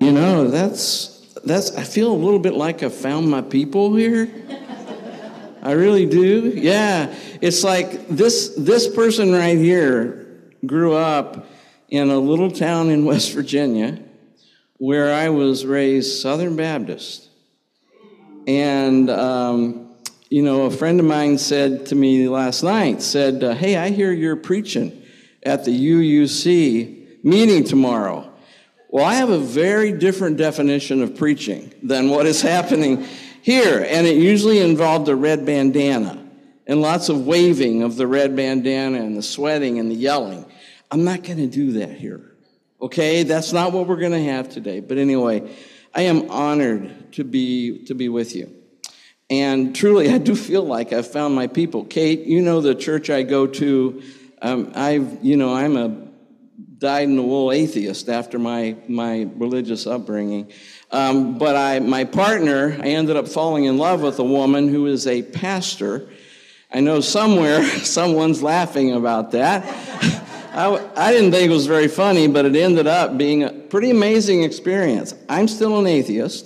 You know, I feel a little bit like I found my people here. I really do. Yeah. It's like this person right here grew up in a little town in West Virginia where I was raised Southern Baptist. And, a friend of mine said to me last night, hey, I hear you're preaching at the UUC meeting tomorrow. Well, I have a very different definition of preaching than what is happening here, and it usually involved a red bandana and lots of waving of the red bandana and the sweating and the yelling. I'm not going to do that here, okay? That's not what we're going to have today. But anyway, I am honored to be with you. And truly, I do feel like I've found my people. Kate, you know the church I go to. I'm a dyed-in-the-wool atheist after my religious upbringing. But my partner, I ended up falling in love with a woman who is a pastor. I know somewhere someone's laughing about that. I didn't think it was very funny, but it ended up being a pretty amazing experience. I'm still an atheist.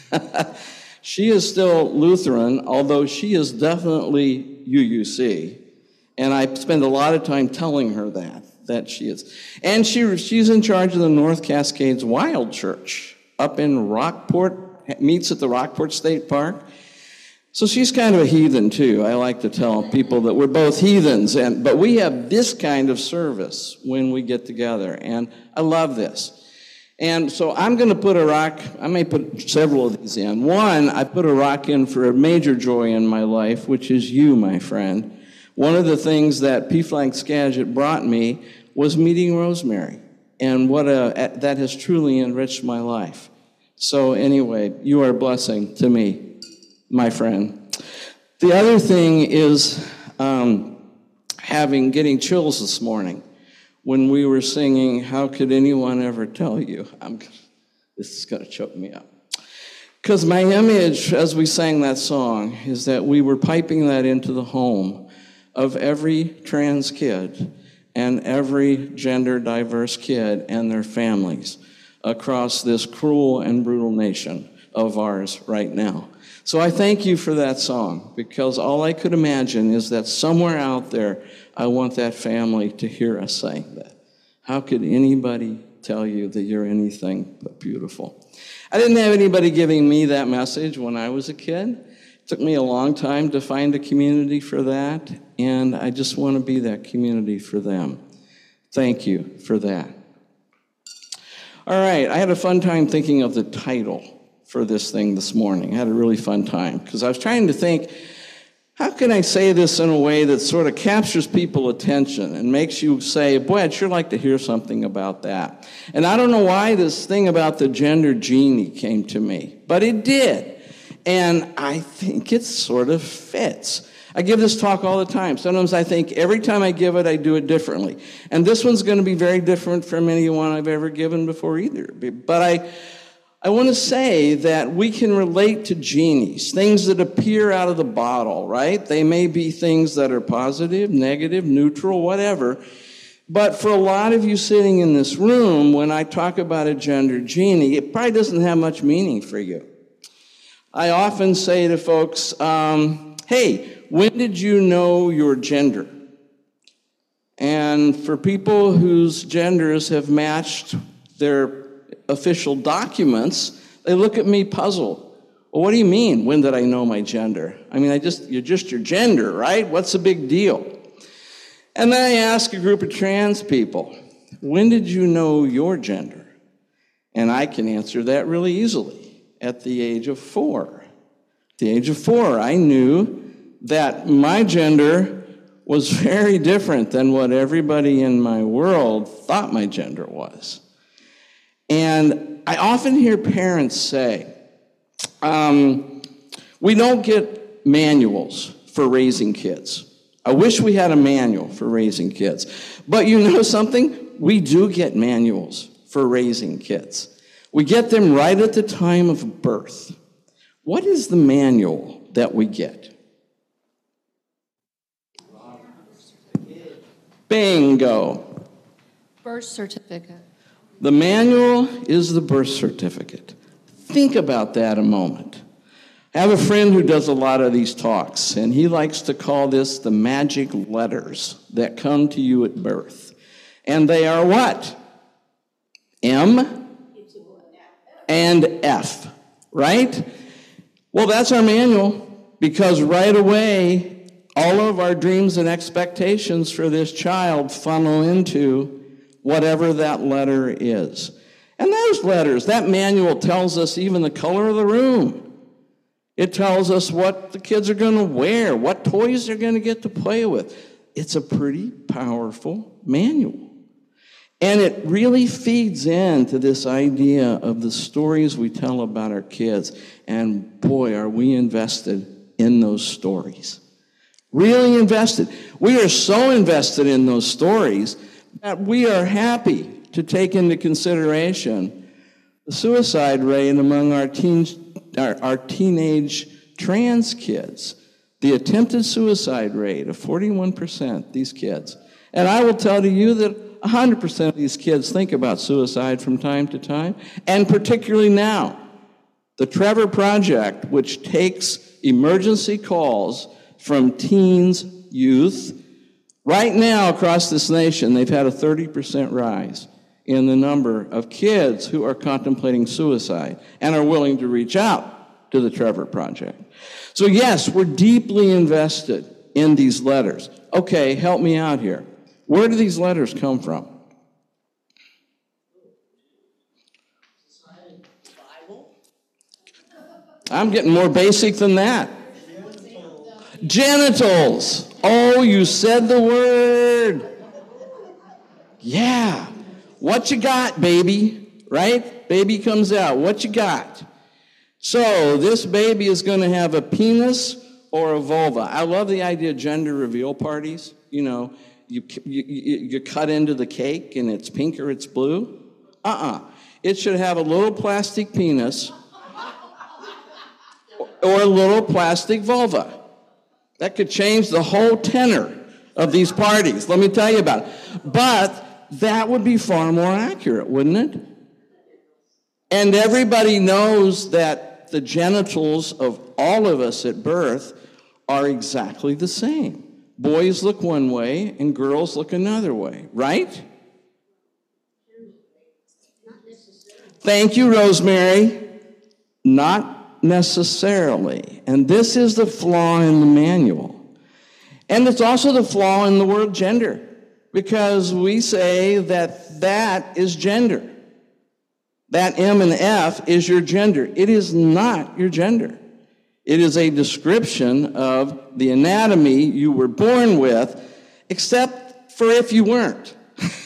She is still Lutheran, although she is definitely UUC. And I spend a lot of time telling her that she is. And she's in charge of the North Cascades Wild Church up in Rockport, meets at the Rockport State Park. So she's kind of a heathen too. I like to tell people that we're both heathens, but we have this kind of service when we get together, and I love this. And so I'm going to put a rock, I may put several of these in. One, I put a rock in for a major joy in my life, which is you, my friend. One of the things that PFLAG Skagit brought me was meeting Rosemary, and that has truly enriched my life. So anyway, you are a blessing to me, my friend. The other thing is getting chills this morning when we were singing, "How Could Anyone Ever Tell You?" This is going to choke me up. Because my image, as we sang that song, is that we were piping that into the home of every trans kid and every gender diverse kid and their families across this cruel and brutal nation of ours right now. So I thank you for that song, because all I could imagine is that somewhere out there, I want that family to hear us sing that. How could anybody tell you that you're anything but beautiful? I didn't have anybody giving me that message when I was a kid. It took me a long time to find a community for that, and I just want to be that community for them. Thank you for that. All right, I had a fun time thinking of the title for this thing this morning. I had a really fun time, because I was trying to think, how can I say this in a way that sort of captures people's attention and makes you say, boy, I'd sure like to hear something about that. And I don't know why this thing about the gender genie came to me, but it did. And I think it sort of fits. I give this talk all the time. Sometimes I think every time I give it, I do it differently. And this one's going to be very different from anyone I've ever given before either. But I want to say that we can relate to genies, things that appear out of the bottle, right? They may be things that are positive, negative, neutral, whatever. But for a lot of you sitting in this room, when I talk about a gender genie, it probably doesn't have much meaning for you. I often say to folks, hey, when did you know your gender? And for people whose genders have matched their official documents, they look at me puzzled. Well, what do you mean, when did I know my gender? I mean, you're just your gender, right? What's the big deal? And then I ask a group of trans people, when did you know your gender? And I can answer that really easily. At the age of 4. At the age of 4, I knew that my gender was very different than what everybody in my world thought my gender was. And I often hear parents say, we don't get manuals for raising kids. I wish we had a manual for raising kids. But you know something? We do get manuals for raising kids. We get them right at the time of birth. What is the manual that we get? Bingo. Birth certificate. The manual is the birth certificate. Think about that a moment. I have a friend who does a lot of these talks, and he likes to call this the magic letters that come to you at birth. And they are what? M and F, right? Well, that's our manual, because right away, all of our dreams and expectations for this child funnel into whatever that letter is. And those letters, that manual tells us even the color of the room. It tells us what the kids are going to wear, what toys they're going to get to play with. It's a pretty powerful manual. And it really feeds into this idea of the stories we tell about our kids. And boy, are we invested in those stories. Really invested. We are so invested in those stories that we are happy to take into consideration the suicide rate among our teenage trans kids, the attempted suicide rate of 41%, these kids. And I will tell you that 100% of these kids think about suicide from time to time, and particularly now. The Trevor Project, which takes emergency calls from teens, youth, right now across this nation, they've had a 30% rise in the number of kids who are contemplating suicide and are willing to reach out to the Trevor Project. So yes, we're deeply invested in these letters. Okay, help me out here. Where do these letters come from? I'm getting more basic than that. Genitals. Oh, you said the word. Yeah. What you got, baby? Right? Baby comes out. What you got? So this baby is going to have a penis or a vulva. I love the idea of gender reveal parties. You know, you cut into the cake and it's pink or it's blue. It should have a little plastic penis or a little plastic vulva. That could change the whole tenor of these parties. Let me tell you about it. But that would be far more accurate, wouldn't it? And everybody knows that the genitals of all of us at birth are exactly the same. Boys look one way and girls look another way, right? Thank you, Rosemary. Not necessarily. And this is the flaw in the manual. And it's also the flaw in the word gender, because we say that that is gender. That M and F is your gender. It is not your gender. It is a description of the anatomy you were born with, except for if you weren't.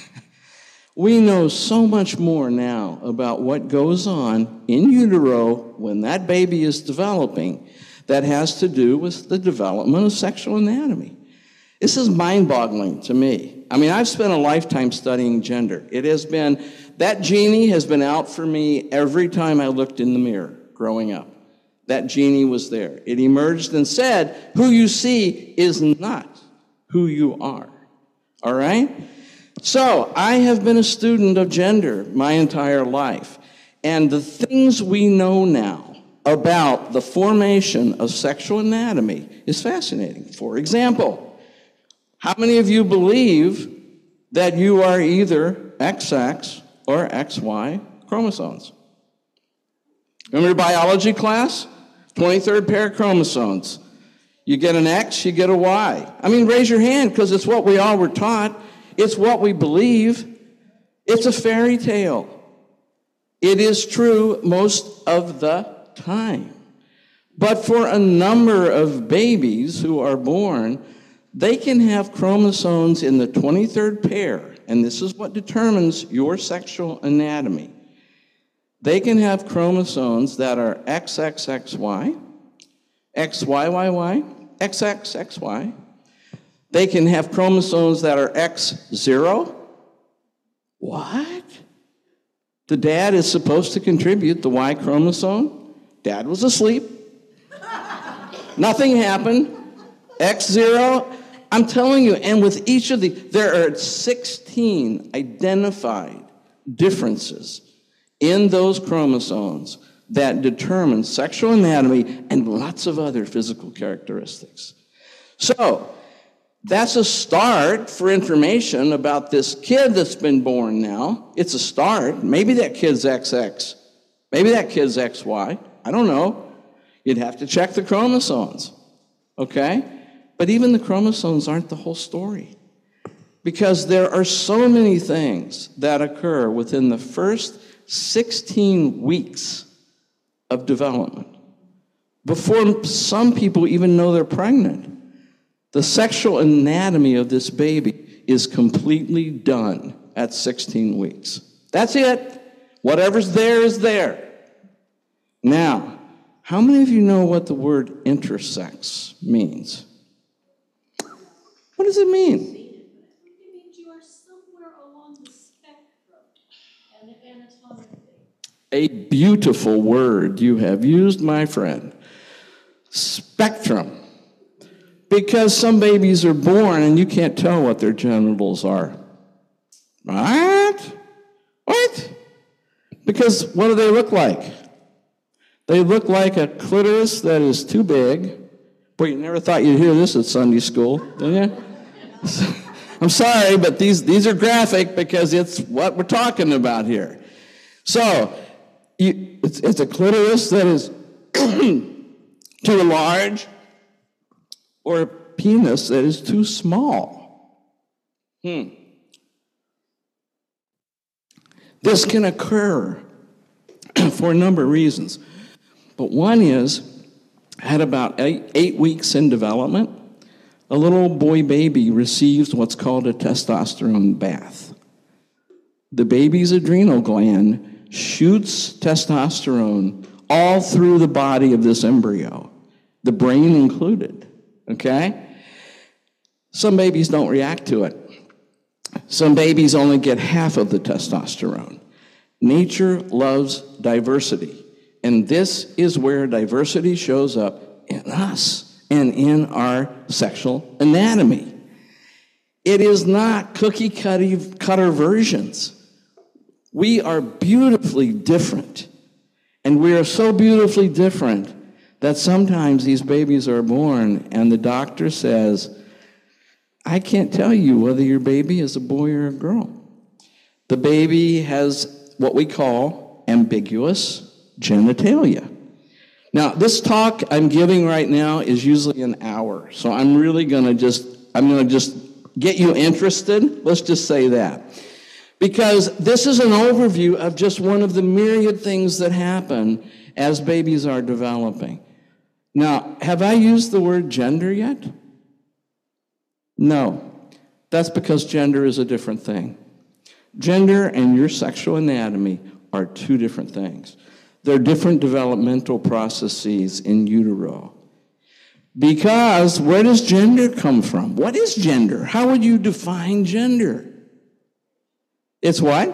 We know so much more now about what goes on in utero when that baby is developing that has to do with the development of sexual anatomy. This is mind-boggling to me. I mean, I've spent a lifetime studying gender. It has been, that genie has been out for me every time I looked in the mirror growing up. That genie was there. It emerged and said, who you see is not who you are. All right? So, I have been a student of gender my entire life. And the things we know now about the formation of sexual anatomy is fascinating. For example, how many of you believe that you are either XX or XY chromosomes? Remember your biology class? 23rd pair of chromosomes. You get an X, you get a Y. I mean, raise your hand, because it's what we all were taught. It's what we believe. It's a fairy tale. It is true most of the time. But for a number of babies who are born, they can have chromosomes in the 23rd pair, and this is what determines your sexual anatomy. They can have chromosomes that are XXXY, XYYY, XXXY. They can have chromosomes that are X0. What? The dad is supposed to contribute the Y chromosome. Dad was asleep. Nothing happened. X0. I'm telling you, and with each of the, there are 16 identified differences in those chromosomes that determine sexual anatomy and lots of other physical characteristics. So, that's a start for information about this kid that's been born now. It's a start. Maybe that kid's XX. Maybe that kid's XY. I don't know. You'd have to check the chromosomes. Okay? But even the chromosomes aren't the whole story. Because there are so many things that occur within the first 16 weeks of development before some people even know they're pregnant. The sexual anatomy of this baby is completely done at 16 weeks. That's it. Whatever's there is there. Now, how many of you know what the word intersex means? What does it mean? It means you are somewhere along the spectrum and anatomically. A beautiful word you have used, my friend. Spectrum. Because some babies are born and you can't tell what their genitals are. What? What? Because what do they look like? They look like a clitoris that is too big. Boy, you never thought you'd hear this at Sunday school, did you? I'm sorry, but these are graphic because it's what we're talking about here. So, it's a clitoris that is too large, or a penis that is too small. This can occur for a number of reasons. But one is, at about 8 weeks in development, a little boy baby receives what's called a testosterone bath. The baby's adrenal gland shoots testosterone all through the body of this embryo, the brain included. Okay? Some babies don't react to it. Some babies only get half of the testosterone. Nature loves diversity. And this is where diversity shows up in us and in our sexual anatomy. It is not cookie-cutter versions. We are beautifully different. And we are so beautifully different that sometimes these babies are born and the doctor says, I can't tell you whether your baby is a boy or a girl. The baby has what we call ambiguous genitalia. Now, this talk I'm giving right now is usually an hour, so I'm going to just get you interested. Let's just say that. Because this is an overview of just one of the myriad things that happen as babies are developing. Now, have I used the word gender yet? No. That's because gender is a different thing. Gender and your sexual anatomy are two different things. They're different developmental processes in utero. Because where does gender come from? What is gender? How would you define gender? It's what?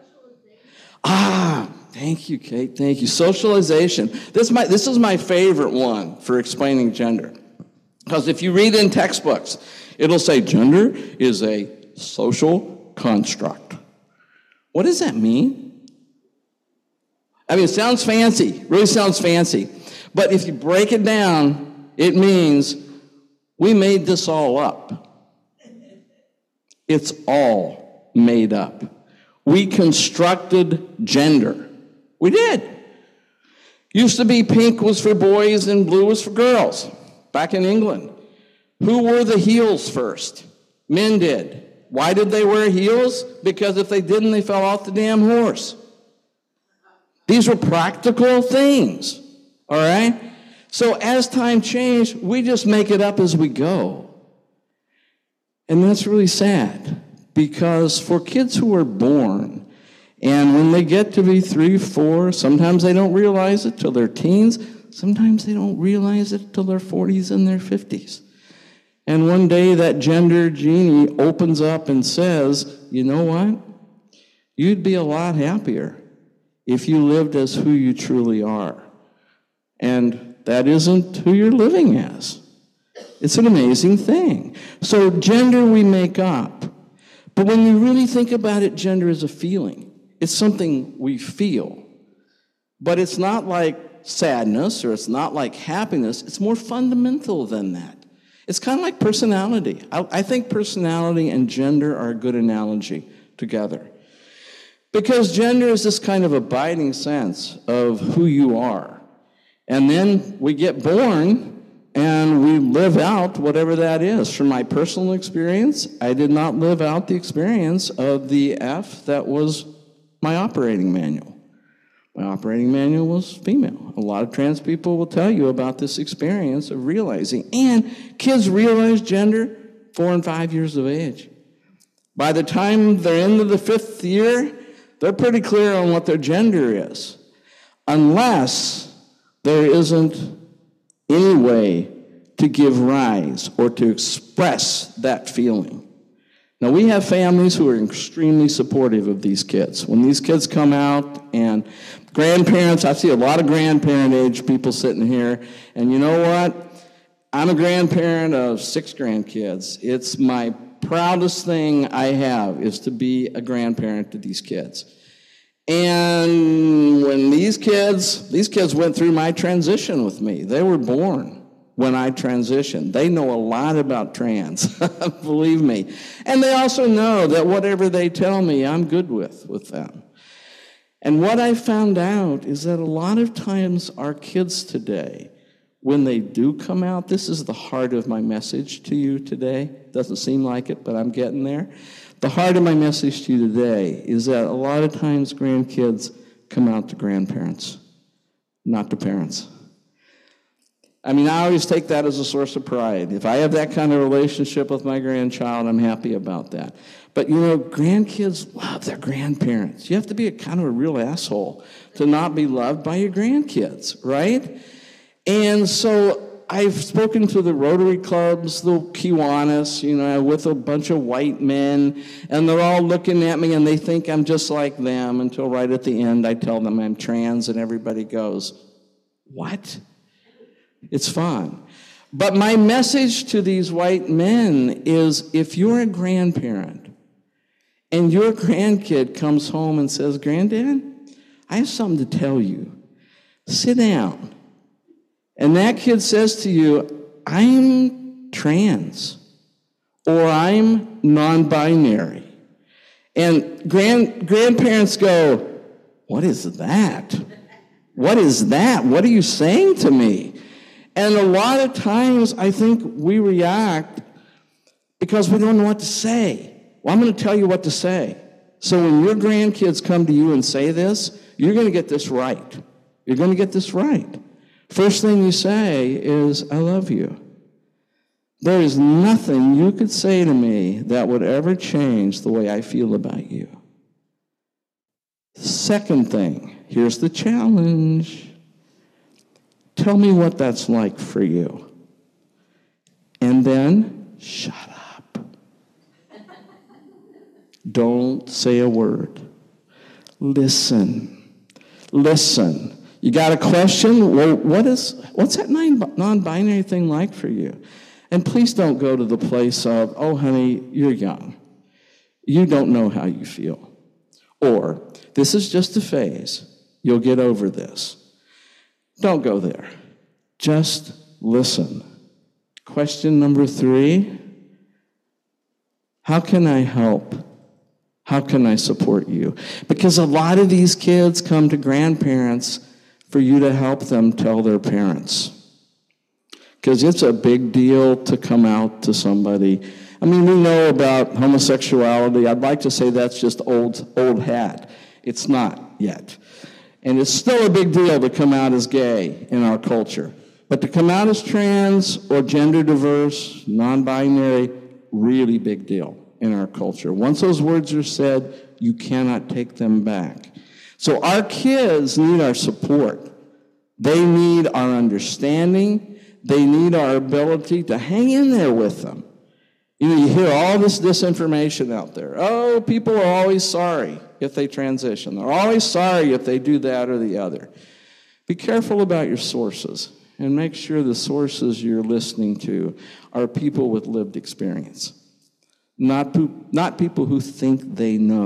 Thank you, Kate. Thank you. Socialization. This is my favorite one for explaining gender. Because if you read in textbooks, it'll say gender is a social construct. What does that mean? I mean, it sounds fancy. Really sounds fancy. But if you break it down, it means we made this all up. It's all made up. We constructed gender. We did. Used to be pink was for boys and blue was for girls back in England. Who wore the heels first? Men did. Why did they wear heels? Because if they didn't, they fell off the damn horse. These were practical things, all right? So as time changed, we just make it up as we go. And that's really sad, because for kids who are born, and when they get to be 3, 4, sometimes they don't realize it till they're teens, sometimes they don't realize it till their 40s and their 50s. And one day that gender genie opens up and says, you know what? You'd be a lot happier if you lived as who you truly are. And that isn't who you're living as. It's an amazing thing. So gender we make up. But when you really think about it, gender is a feeling. It's something we feel. But it's not like sadness or it's not like happiness. It's more fundamental than that. It's kind of like personality. I think personality and gender are a good analogy together. Because gender is this kind of abiding sense of who you are. And then we get born and we live out whatever that is. From my personal experience, I did not live out the experience of the F that was my operating manual. My operating manual was female. A lot of trans people will tell you about this experience of realizing. And kids realize gender 4 and 5 years of age. By the time they're into the 5th year, they're pretty clear on what their gender is. Unless there isn't any way to give rise or to express that feeling. Now, we have families who are extremely supportive of these kids. When these kids come out, and grandparents, I see a lot of grandparent-age people sitting here, and you know what? I'm a grandparent of 6 grandkids. It's my proudest thing I have is to be a grandparent to these kids. And when these kids went through my transition with me. They were born when I transitioned. They know a lot about trans, believe me. And they also know that whatever they tell me, I'm good with them. And what I found out is that a lot of times our kids today, when they do come out, this is the heart of my message to you today. Doesn't seem like it, but I'm getting there. The heart of my message to you today is that a lot of times grandkids come out to grandparents, not to parents. I mean, I always take that as a source of pride. If I have that kind of relationship with my grandchild, I'm happy about that. But, you know, grandkids love their grandparents. You have to be a kind of a real asshole to not be loved by your grandkids, right? And so I've spoken to the Rotary clubs, the Kiwanis, you know, with a bunch of white men, and they're all looking at me and they think I'm just like them until right at the end I tell them I'm trans and everybody goes, what? It's fun. But my message to these white men is if you're a grandparent and your grandkid comes home and says, Granddad, I have something to tell you. Sit down. And that kid says to you, I'm trans, or I'm non-binary. And grandparents go, what is that? What is that? What are you saying to me? And a lot of times I think we react because we don't know what to say. Well, I'm going to tell you what to say. So when your grandkids come to you and say this, you're going to get this right. You're going to get this right. First thing you say is, I love you. There is nothing you could say to me that would ever change the way I feel about you. Second thing, here's the challenge. Tell me what that's like for you. And then, shut up. Don't say a word. Listen. Listen. You got a question? Well, what's that non-binary thing like for you? And please don't go to the place of, oh, honey, you're young. You don't know how you feel. Or, this is just a phase. You'll get over this. Don't go there. Just listen. Question number 3, how can I help? How can I support you? Because a lot of these kids come to grandparents for you to help them tell their parents. Because it's a big deal to come out to somebody. I mean, we know about homosexuality. I'd like to say that's just old hat. It's not yet. And it's still a big deal to come out as gay in our culture. But to come out as trans or gender diverse, non-binary, really big deal in our culture. Once those words are said, you cannot take them back. So our kids need our support. They need our understanding. They need our ability to hang in there with them. You know, you hear all this disinformation out there. Oh, people are always sorry if they transition. They're always sorry if they do that or the other. Be careful about your sources and make sure the sources you're listening to are people with lived experience, not people who think they know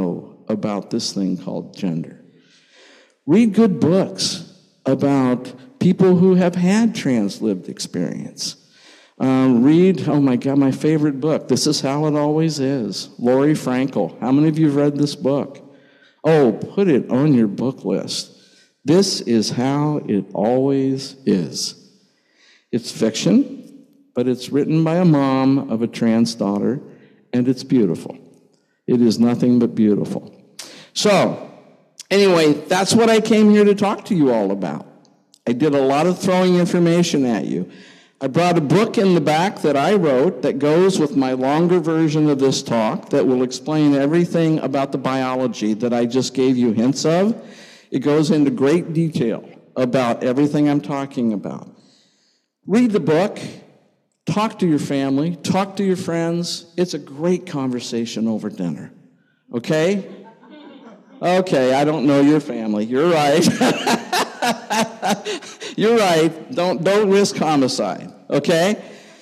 about this thing called gender. Read good books about people who have had trans-lived experience. Read, oh my God, my favorite book, This Is How It Always Is, Lori Frankel. How many of you have read this book? Oh, put it on your book list. This is how it always is. It's fiction, but it's written by a mom of a trans daughter, and it's beautiful. It is nothing but beautiful. So, anyway, that's what I came here to talk to you all about. I did a lot of throwing information at you. I brought a book in the back that I wrote that goes with my longer version of this talk that will explain everything about the biology that I just gave you hints of. It goes into great detail about everything I'm talking about. Read the book, talk to your family, talk to your friends. It's a great conversation over dinner, okay? Okay, I don't know your family. You're right. You're right. Don't risk homicide, okay?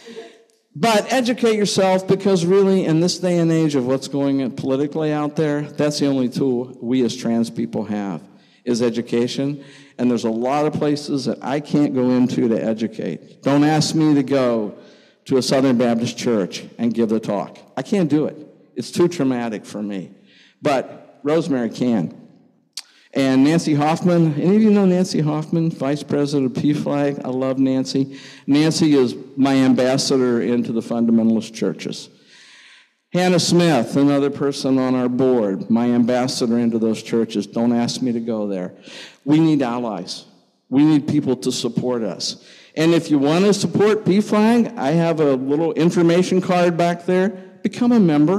But educate yourself, because really in this day and age of what's going on politically out there, that's the only tool we as trans people have, is education. And there's a lot of places that I can't go into to educate. Don't ask me to go to a Southern Baptist church and give the talk. I can't do it. It's too traumatic for me. But Rosemary can. And Nancy Hoffman, any of you know Nancy Hoffman, Vice President of PFLAG? I love Nancy. Nancy is my ambassador into the fundamentalist churches. Hannah Smith, another person on our board, my ambassador into those churches. Don't ask me to go there. We need allies. We need people to support us. And if you want to support PFLAG, I have a little information card back there. Become a member.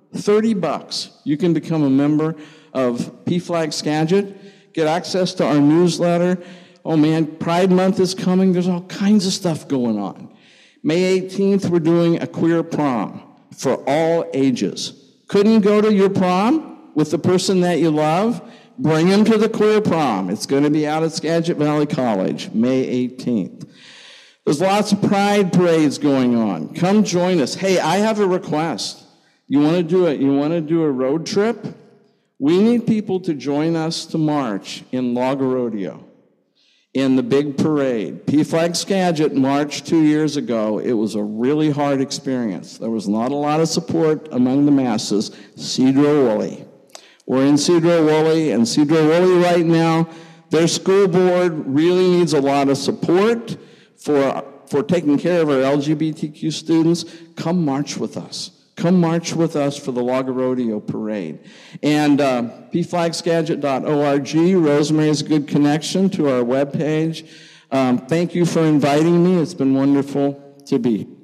$30. You can become a member of PFLAG Skagit. Get access to our newsletter. Oh man, Pride Month is coming. There's all kinds of stuff going on. May 18th, we're doing a queer prom for all ages. Couldn't go to your prom with the person that you love? Bring him to the queer prom. It's going to be out at Skagit Valley College, May 18th. There's lots of pride parades going on. Come join us. Hey, I have a request. You want to do it? You want to do a road trip? We need people to join us to march in Log Rodeo in the big parade. PFLAG Skagit marched 2 years ago. It was a really hard experience. There was not a lot of support among the masses. Sedro-Woolley. We're in Sedro-Woolley, and Sedro-Woolley right now, their school board really needs a lot of support for taking care of our LGBTQ students. Come march with us. Come march with us for the Log Rodeo Parade. And pflagskagit.org, Rosemary is a good connection to our webpage. Thank you for inviting me. It's been wonderful to be here.